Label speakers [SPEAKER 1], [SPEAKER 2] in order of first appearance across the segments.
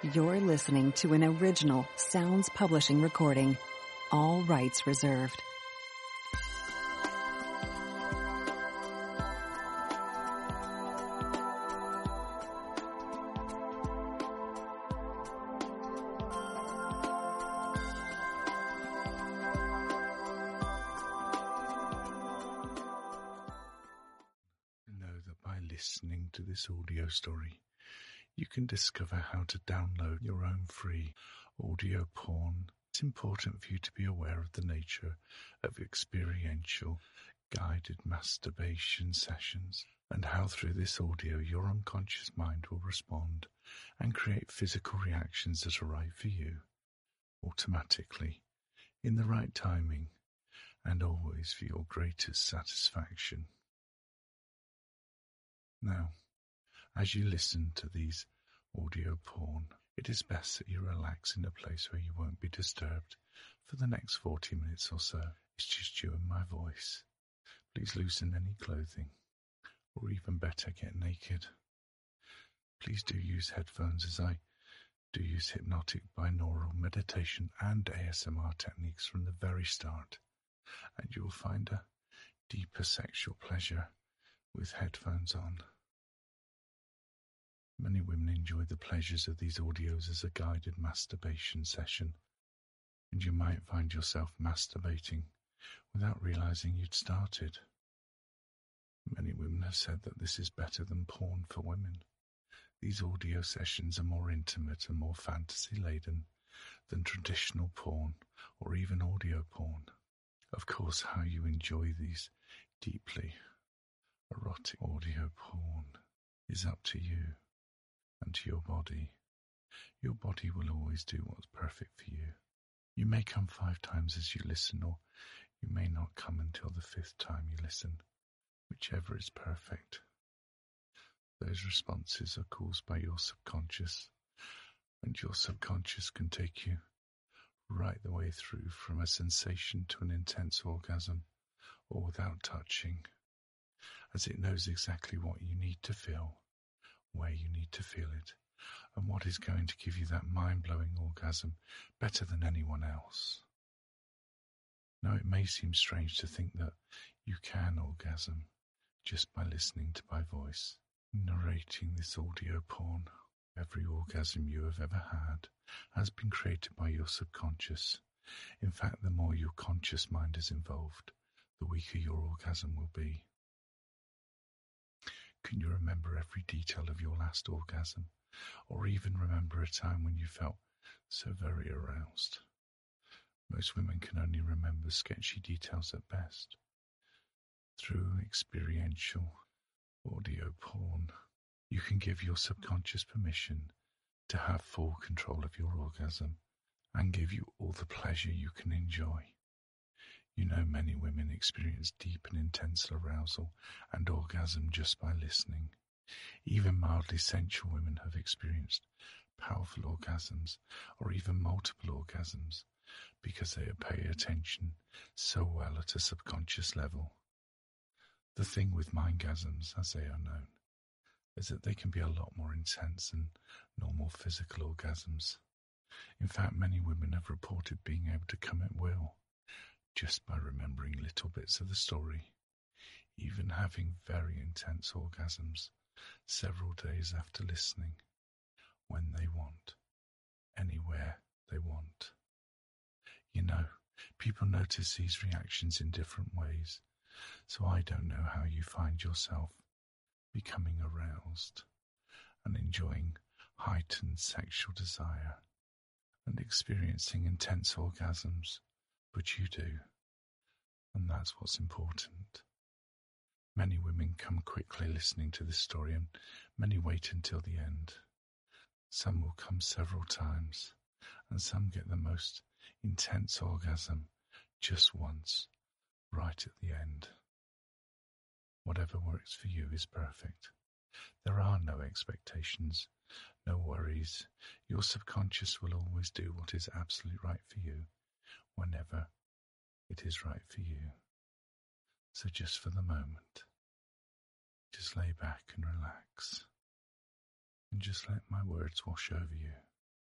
[SPEAKER 1] You're listening to an original Sounds Publishing recording. All rights reserved.
[SPEAKER 2] Know that by listening to this audio story, you can discover how to download your own free audio porn. It's important for you to be aware of the nature of experiential guided masturbation sessions and how through this audio your unconscious mind will respond and create physical reactions that are right for you, automatically, in the right timing, and always for your greatest satisfaction. Now, as you listen to these audio porn, it is best that you relax in a place where you won't be disturbed for the next 40 minutes or so. It's just you and my voice. Please loosen any clothing, or even better, get naked. Please do use headphones, as I do use hypnotic binaural meditation and ASMR techniques from the very start, and you will find a deeper sexual pleasure with headphones on. Many women enjoy the pleasures of these audios as a guided masturbation session, and you might find yourself masturbating without realizing you'd started. Many women have said that this is better than porn for women. These audio sessions are more intimate and more fantasy-laden than traditional porn or even audio porn. Of course, how you enjoy these deeply erotic audio porn is up to you and to your body. Your body will always do what's perfect for you. You may come 5 times as you listen, or you may not come until the 5th time you listen, whichever is perfect. Those responses are caused by your subconscious, and your subconscious can take you right the way through from a sensation to an intense orgasm, or without touching, as it knows exactly what you need to feel, where you need to feel it, and what is going to give you that mind-blowing orgasm better than anyone else. Now, it may seem strange to think that you can orgasm just by listening to my voice, narrating this audio porn. Every orgasm you have ever had has been created by your subconscious. In fact, the more your conscious mind is involved, the weaker your orgasm will be. Can you remember every detail of your last orgasm, or even remember a time when you felt so very aroused? Most women can only remember sketchy details at best. Through experiential audio porn, you can give your subconscious permission to have full control of your orgasm and give you all the pleasure you can enjoy. You know, many women experience deep and intense arousal and orgasm just by listening. Even mildly sensual women have experienced powerful orgasms or even multiple orgasms because they pay attention so well at a subconscious level. The thing with mindgasms, as they are known, is that they can be a lot more intense than normal physical orgasms. In fact, many women have reported being able to come at will just by remembering little bits of the story, even having very intense orgasms several days after listening, when they want, anywhere they want. You know, people notice these reactions in different ways, so I don't know how you find yourself becoming aroused and enjoying heightened sexual desire and experiencing intense orgasms, but you do, and that's what's important. Many women come quickly listening to this story, and many wait until the end. Some will come several times, and some get the most intense orgasm just once, right at the end. Whatever works for you is perfect. There are no expectations, no worries. Your subconscious will always do what is absolutely right for you, whenever it is right for you. So just for the moment, just lay back and relax, and just let my words wash over you.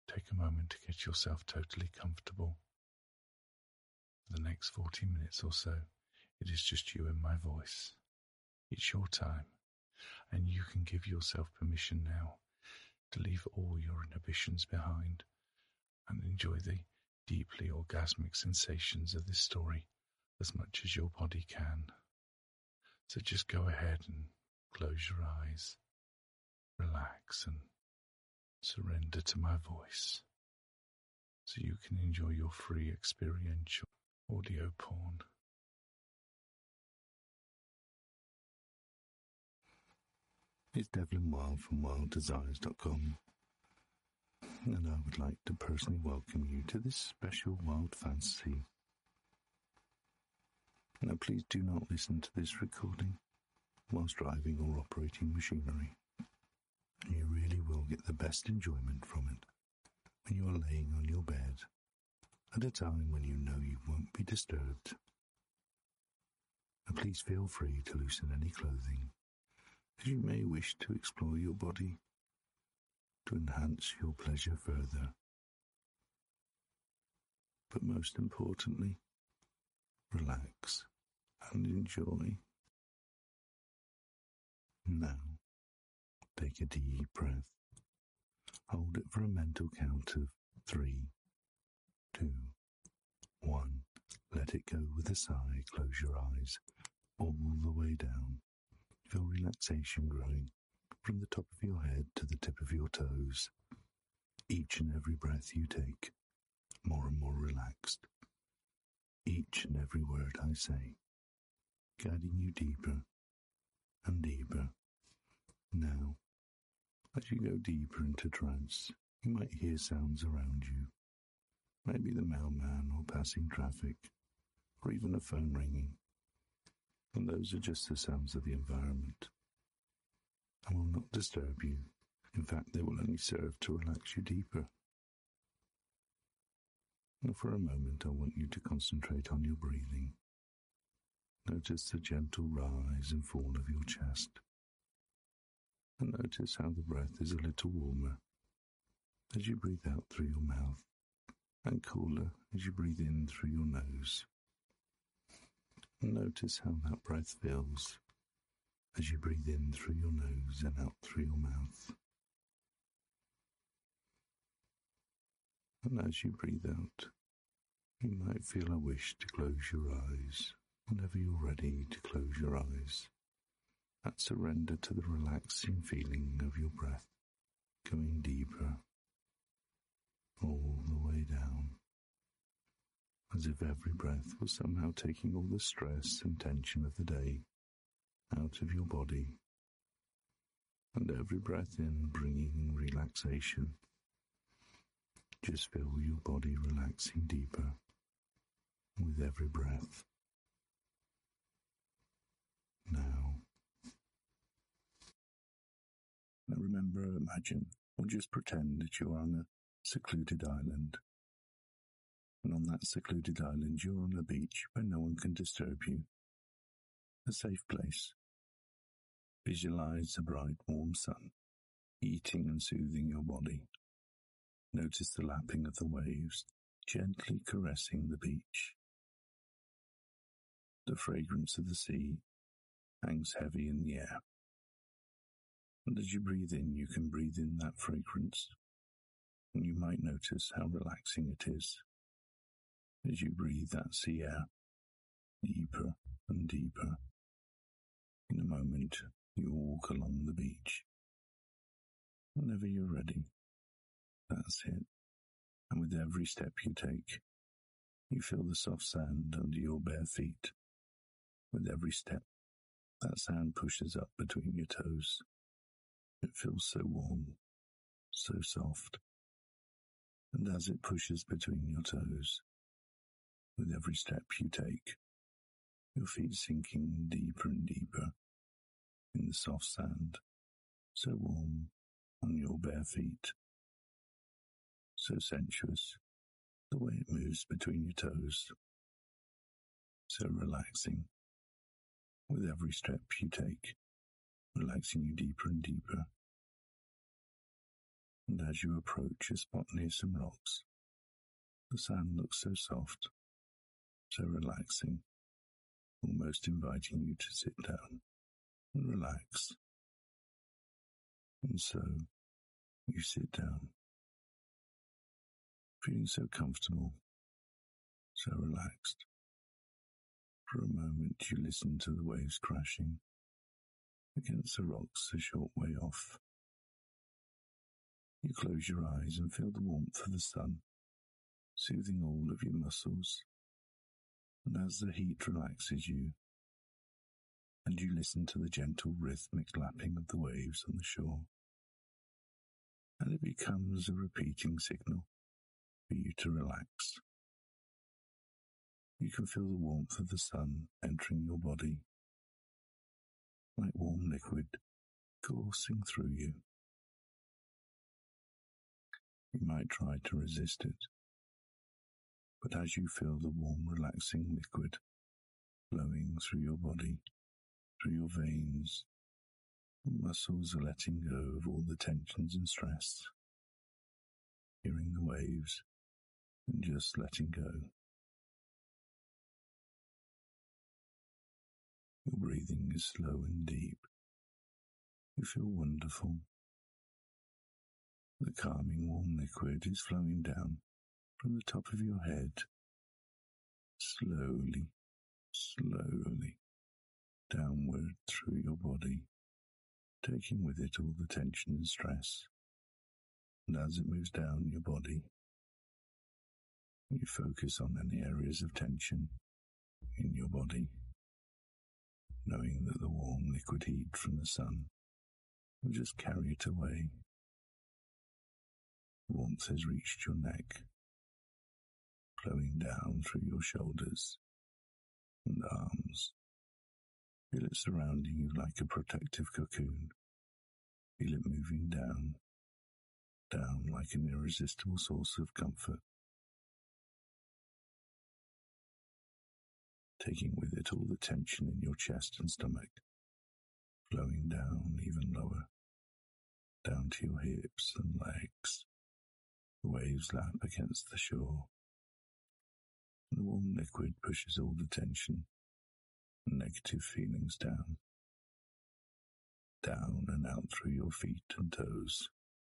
[SPEAKER 2] Take a moment to get yourself totally comfortable. For the next 40 minutes or so, it is just you and my voice. It's your time, and you can give yourself permission now to leave all your inhibitions behind and enjoy the deeply orgasmic sensations of this story as much as your body can. So just go ahead and close your eyes, relax and surrender to my voice so you can enjoy your free experiential audio porn.
[SPEAKER 3] It's Devlin Wild from WildDesires.com, and I would like to personally welcome you to this special wild fantasy. Now please do not listen to this recording whilst driving or operating machinery. You really will get the best enjoyment from it when you are laying on your bed at a time when you know you won't be disturbed. Now please feel free to loosen any clothing, as you may wish to explore your body to enhance your pleasure further. But most importantly, relax and enjoy. Now, take a deep breath. Hold it for a mental count of 3, 2, 1. Let it go with a sigh. Close your eyes all the way down. Feel relaxation growing from the top of your head to the tip of your toes. Each and every breath you take, more and more relaxed. Each and every word I say, guiding you deeper and deeper. Now, as you go deeper into trance, you might hear sounds around you. Maybe the mailman or passing traffic, or even a phone ringing. And those are just the sounds of the environment, and will not disturb you. In fact, they will only serve to relax you deeper. Now for a moment, I want you to concentrate on your breathing. Notice the gentle rise and fall of your chest, and notice how the breath is a little warmer as you breathe out through your mouth, and cooler as you breathe in through your nose. Notice how that breath feels as you breathe in through your nose and out through your mouth. And as you breathe out, you might feel a wish to close your eyes whenever you're ready to close your eyes. That surrender to the relaxing feeling of your breath going deeper, all the way down, as if every breath was somehow taking all the stress and tension of the day out of your body, and every breath in bringing relaxation. Just feel your body relaxing deeper with every breath. Now remember, imagine, or just pretend that you're on a secluded island. And on that secluded island, you're on a beach where no one can disturb you. A safe place. Visualize the bright, warm sun, heating and soothing your body. Notice the lapping of the waves, gently caressing the beach. The fragrance of the sea hangs heavy in the air. And as you breathe in, you can breathe in that fragrance, and you might notice how relaxing it is as you breathe that sea air deeper and deeper. In a moment, you walk along the beach. Whenever you're ready, that's it. And with every step you take, you feel the soft sand under your bare feet. With every step, that sand pushes up between your toes. It feels so warm, so soft. And as it pushes between your toes, with every step you take, your feet sinking deeper and deeper in the soft sand, so warm on your bare feet. So sensuous, the way it moves between your toes. So relaxing, with every step you take, relaxing you deeper and deeper. and as you approach a spot near some rocks, the sand looks so soft, so relaxing, almost inviting you to sit down and relax. And so you sit down, feeling so comfortable, so relaxed. For a moment you listen to the waves crashing against the rocks a short way off. You close your eyes and feel the warmth of the sun, soothing all of your muscles. And as the heat relaxes you, and you listen to the gentle rhythmic lapping of the waves on the shore, and it becomes a repeating signal for you to relax. You can feel the warmth of the sun entering your body, like warm liquid coursing through you. You might try to resist it, but as you feel the warm, relaxing liquid flowing through your body, through your veins, the muscles are letting go of all the tensions and stress, hearing the waves and just letting go. Your breathing is slow and deep. You feel wonderful. The calming warm liquid is flowing down from the top of your head, slowly, slowly, downward through your body, taking with it all the tension and stress. And as it moves down your body, you focus on any areas of tension in your body, knowing that the warm liquid heat from the sun will just carry it away. Warmth has reached your neck, flowing down through your shoulders and arms. Feel it surrounding you like a protective cocoon. Feel it moving down, down like an irresistible source of comfort, taking with it all the tension in your chest and stomach, flowing down even lower, down to your hips and legs. The waves lap against the shore. The warm liquid pushes all the tension and negative feelings down, down and out through your feet and toes.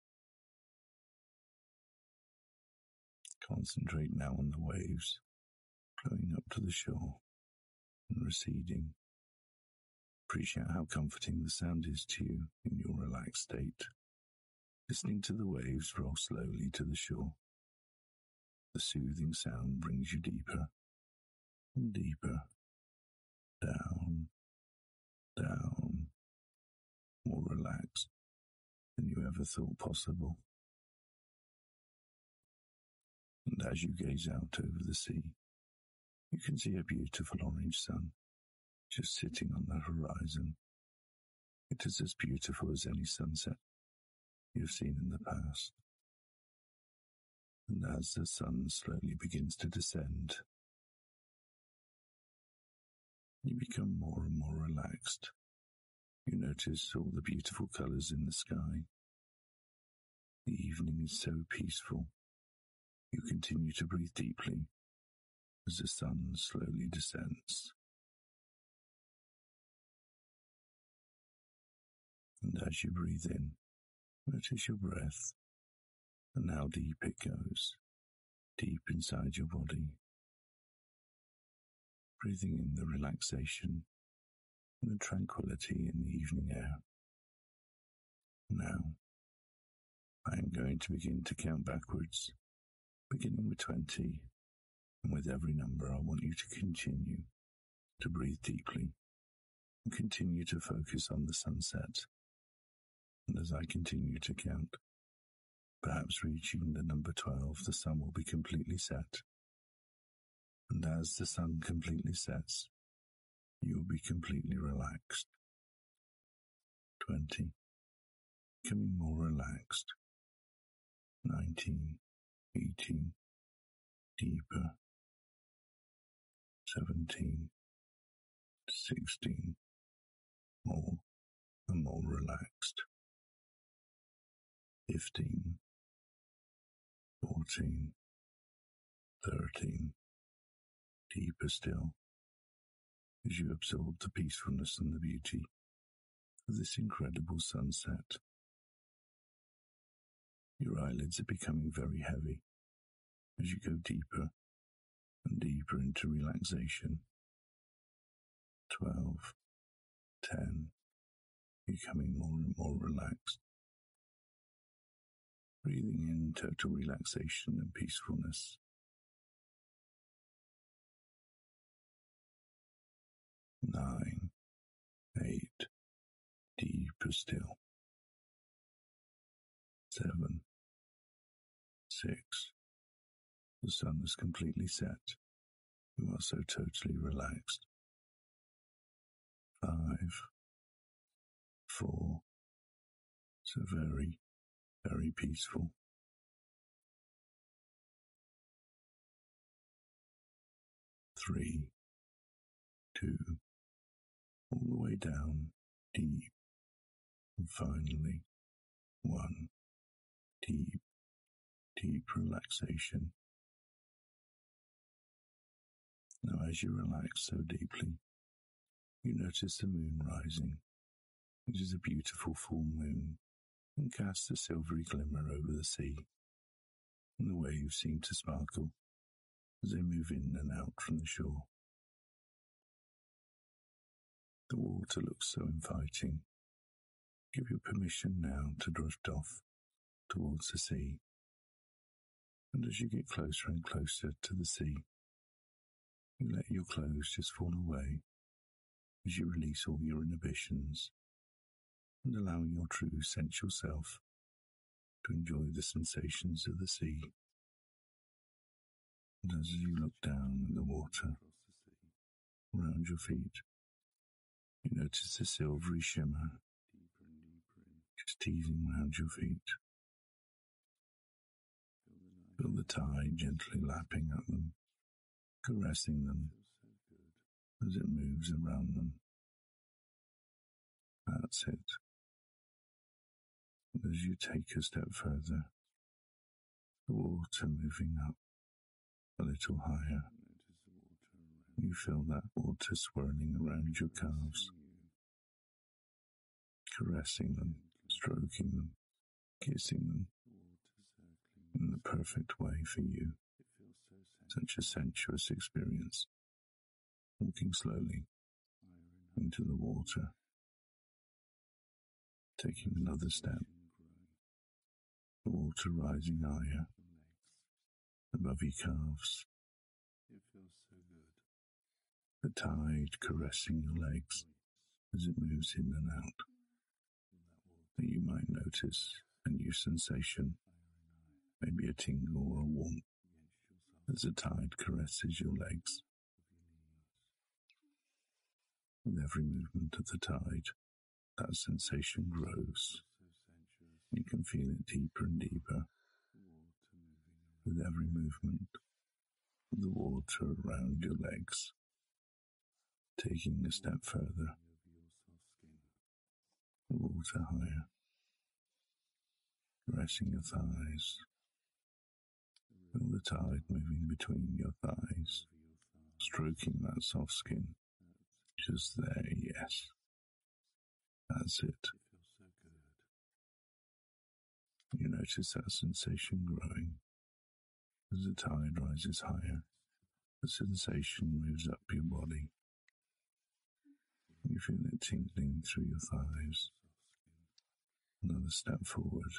[SPEAKER 3] Concentrate now on the waves flowing up to the shore and receding. Appreciate how comforting the sound is to you in your relaxed state. Listening to the waves roll slowly to the shore. The soothing sound brings you deeper and deeper, down, down, more relaxed than you ever thought possible. And as you gaze out over the sea, you can see a beautiful orange sun just sitting on the horizon. It is as beautiful as any sunset you've seen in the past. And as the sun slowly begins to descend, you become more and more relaxed. You notice all the beautiful colours in the sky. The evening is so peaceful. You continue to breathe deeply as the sun slowly descends. And as you breathe in, notice your breath and how deep it goes, deep inside your body. Breathing in the relaxation and the tranquility in the evening air. Now, I am going to begin to count backwards, beginning with 20, and with every number I want you to continue to breathe deeply and continue to focus on the sunset. And as I continue to count, perhaps reaching the number 12, the sun will be completely set. And as the sun completely sets, you will be completely relaxed. 20, becoming more relaxed. 19, 18, deeper. 17, 16, more and more relaxed. 15, 14, 13. Deeper still, as you absorb the peacefulness and the beauty of this incredible sunset. Your eyelids are becoming very heavy as you go deeper and deeper into relaxation. 12, 10, becoming more and more relaxed. Breathing in total relaxation and peacefulness. 9, 8, deeper still. 7, 6, the sun has completely set. You are so totally relaxed. 5, 4, so very, very peaceful. 3, 2, all the way down, deep, and finally, 1, deep, deep relaxation. Now as you relax so deeply, you notice the moon rising. It is a beautiful full moon and casts a silvery glimmer over the sea, and the waves seem to sparkle as they move in and out from the shore. The water looks so inviting. Give you permission now to drift off towards the sea, and as you get closer and closer to the sea, you let your clothes just fall away as you release all your inhibitions and allowing your true sensual self to enjoy the sensations of the sea. And as you look down at the water around your feet, you notice the silvery shimmer just teasing round your feet. Feel the tide gently lapping at them, caressing them as it moves around them. That's it. And as you take a step further, the water moving up a little higher, you feel that water swirling around your calves, caressing them, stroking them, kissing them in the perfect way for you. Such a sensuous experience, walking slowly into the water, taking another step, the water rising higher above your calves, the tide caressing your legs as it moves in and out, that you might notice a new sensation, maybe a tingle or a warmth, as the tide caresses your legs. With every movement of the tide, that sensation grows. You can feel it deeper and deeper with every movement of the water around your legs, taking a step further, the water higher, caressing your thighs. Feel the tide moving between your thighs, stroking that soft skin. Just there, yes. That's it. You notice that sensation growing. As the tide rises higher, the sensation moves up your body. You feel it tingling through your thighs. Another step forward.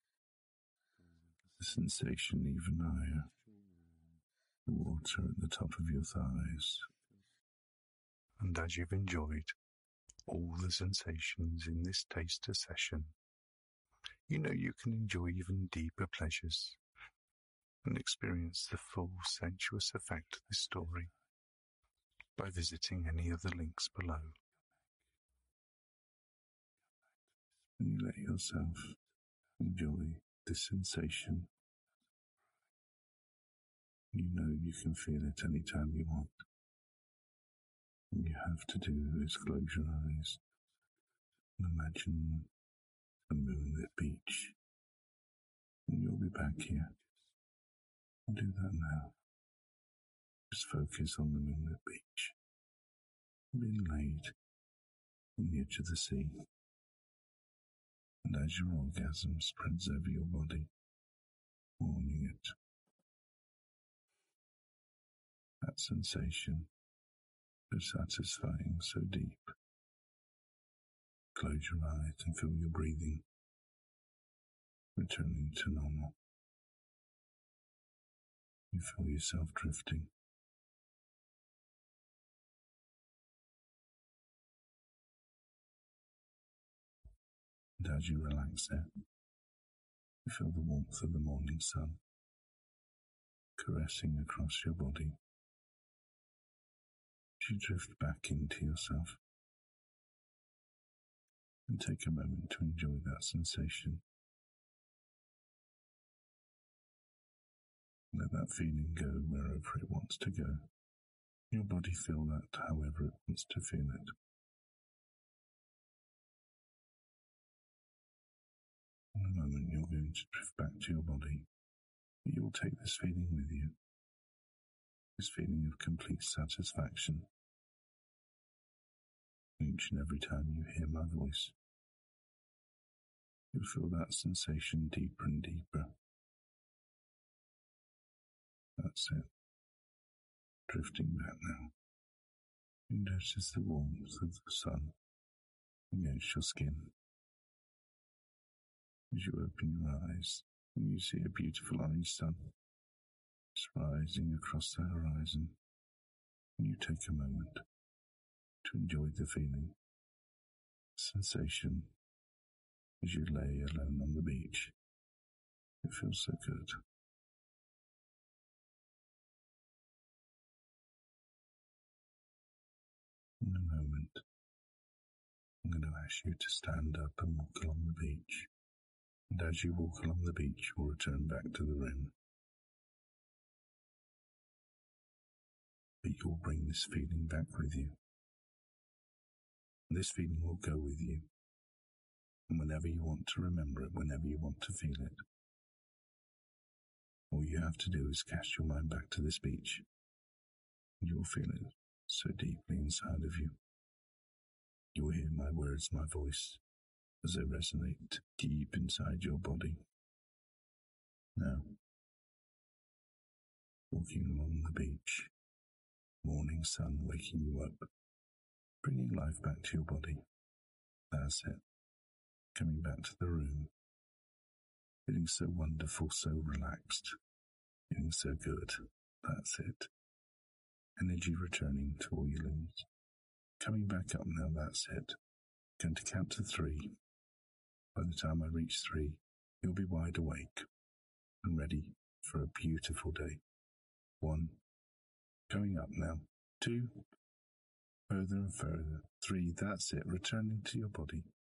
[SPEAKER 3] The sensation even higher. The water at the top of your thighs. And as you've enjoyed all the sensations in this taster session, you know you can enjoy even deeper pleasures and experience the full sensuous effect of this story by visiting any of the links below. And you let yourself enjoy this sensation. You know you can feel it anytime you want. All you have to do is close your eyes and imagine a moonlit beach And you'll be back here. I'll do that now. Just focus on the moonlit beach, being laid on the edge of the sea. And as your orgasm spreads over your body, warming it, that sensation, so satisfying, so deep. Close your eyes and feel your breathing returning to normal. You feel yourself drifting. And as you relax there, you feel the warmth of the morning sun caressing across your body. As you drift back into yourself, and take a moment to enjoy that sensation. Let that feeling go wherever it wants to go. Your body feel that however it wants to feel it. In a moment you're going to drift back to your body. You will take this feeling with you. This feeling of complete satisfaction. Each and every time you hear my voice, you'll feel that sensation deeper and deeper. That's it. Drifting back now. You notice the warmth of the sun against your skin. As you open your eyes, and you see a beautiful orange sun just rising across the horizon, and you take a moment to enjoy the feeling, sensation, as you lay alone on the beach. It feels so good. In a moment, I'm going to ask you to stand up and walk along the beach. And as you walk along the beach, you'll return back to the room. But you'll bring this feeling back with you. This feeling will go with you. And whenever you want to remember it, whenever you want to feel it, all you have to do is cast your mind back to this beach. And you will feel it so deeply inside of you. You will hear my words, my voice, as they resonate deep inside your body. Now, walking along the beach, morning sun waking you up, bringing life back to your body. That's it. Coming back to the room, feeling so wonderful, so relaxed, feeling so good. That's it. Energy returning to all your limbs. Coming back up now, that's it. Going to count to 3. By the time I reach 3, you'll be wide awake and ready for a beautiful day. 1. Going up now. 2. Further and further. 3. That's it. Returning to your body.